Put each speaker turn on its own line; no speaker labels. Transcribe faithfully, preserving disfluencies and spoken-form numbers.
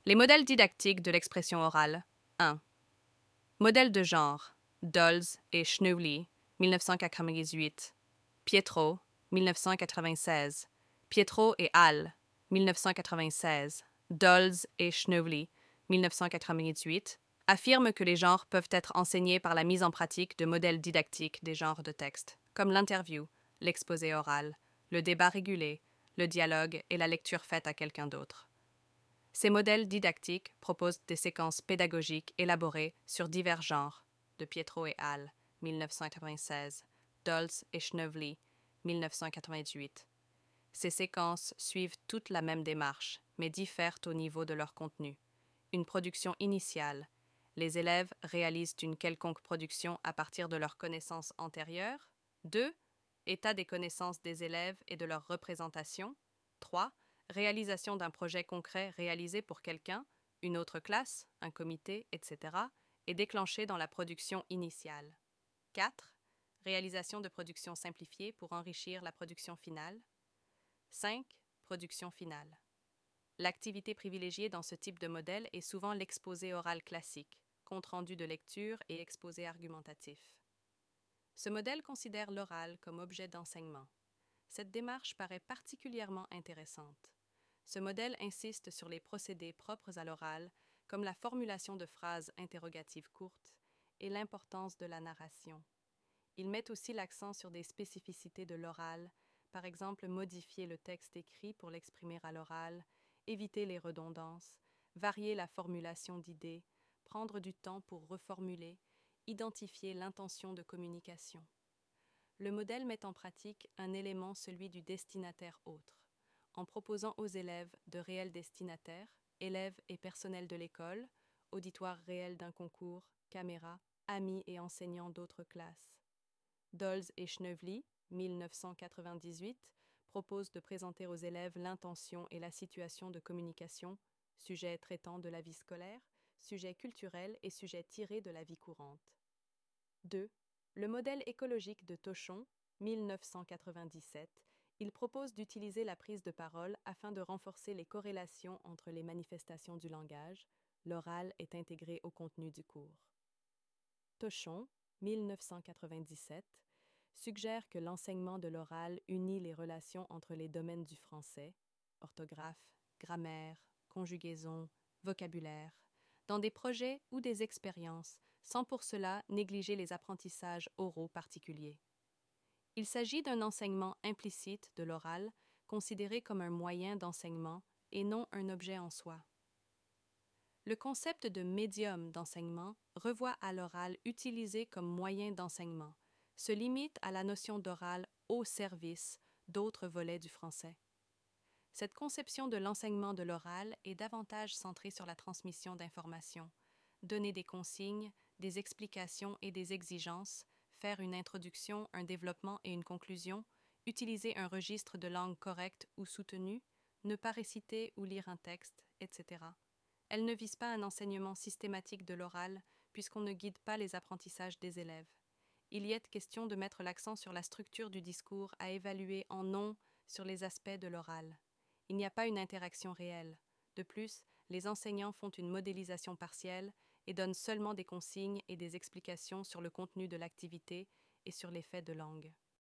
Les modèles didactiques de l'expression orale. un. Modèle de genre. Dolls et Schneewly, mille neuf cent quatre-vingt-dix-huit. Pietro, mille neuf cent quatre-vingt-seize. Pietro et Hall, mille neuf cent quatre-vingt-seize. Dolls et Schneewly, mille neuf cent quatre-vingt-dix-huit, affirment que les genres peuvent être enseignés par la mise en pratique de modèles didactiques des genres de texte, comme l'interview, l'exposé oral, le débat régulé, le dialogue et la lecture faite à quelqu'un d'autre. Ces modèles didactiques proposent des séquences pédagogiques élaborées sur divers genres, de Pietro et Hall, mille neuf cent quatre-vingt-seize, Dolls et Schneewly, mille neuf cent quatre-vingt-dix-huit. Ces séquences suivent toute la même démarche, mais diffèrent au niveau de leur contenu. Une production initiale. Les élèves réalisent une quelconque production à partir de leurs connaissances antérieures. deux. État des connaissances des élèves et de leur représentation. trois. Réalisation d'un projet concret réalisé pour quelqu'un, une autre classe, un comité, et cetera, et déclenché dans la production initiale. quatre. Réalisation de productions simplifiées pour enrichir la production finale. cinq. Production finale. L'activité privilégiée dans ce type de modèle est souvent l'exposé oral classique, compte-rendu de lecture et exposé argumentatif. Ce modèle considère l'oral comme objet d'enseignement. Cette démarche paraît particulièrement intéressante. Ce modèle insiste sur les procédés propres à l'oral, comme la formulation de phrases interrogatives courtes et l'importance de la narration. Il met aussi l'accent sur des spécificités de l'oral, par exemple modifier le texte écrit pour l'exprimer à l'oral, éviter les redondances, varier la formulation d'idées, prendre du temps pour reformuler, identifier l'intention de communication. Le modèle met en pratique un élément, celui du destinataire autre, en proposant aux élèves de réels destinataires, élèves et personnel de l'école, auditoire réel d'un concours, caméra, amis et enseignants d'autres classes. Dolls et Schneewly, mille neuf cent quatre-vingt-dix-huit, proposent de présenter aux élèves l'intention et la situation de communication, sujets traitant de la vie scolaire, sujets culturels et sujets tirés de la vie courante. deux. Le modèle écologique de Tochon, mille neuf cent quatre-vingt-dix-sept, il propose d'utiliser la prise de parole afin de renforcer les corrélations entre les manifestations du langage. L'oral est intégré au contenu du cours. Tochon, mille neuf cent quatre-vingt-dix-sept, suggère que l'enseignement de l'oral unit les relations entre les domaines du français, orthographe, grammaire, conjugaison, vocabulaire, dans des projets ou des expériences, sans pour cela négliger les apprentissages oraux particuliers. Il s'agit d'un enseignement implicite de l'oral, considéré comme un moyen d'enseignement et non un objet en soi. Le concept de médium d'enseignement revoit à l'oral utilisé comme moyen d'enseignement, se limite à la notion d'oral au service d'autres volets du français. Cette conception de l'enseignement de l'oral est davantage centrée sur la transmission d'informations, donner des consignes, des explications et des exigences, faire une introduction, un développement et une conclusion, utiliser un registre de langue correct ou soutenu, ne pas réciter ou lire un texte, et cetera. Elle ne vise pas un enseignement systématique de l'oral, puisqu'on ne guide pas les apprentissages des élèves. Il y est question de mettre l'accent sur la structure du discours à évaluer en non sur les aspects de l'oral. Il n'y a pas une interaction réelle. De plus, les enseignants font une modélisation partielle et donnent seulement des consignes et des explications sur le contenu de l'activité et sur les faits de langue.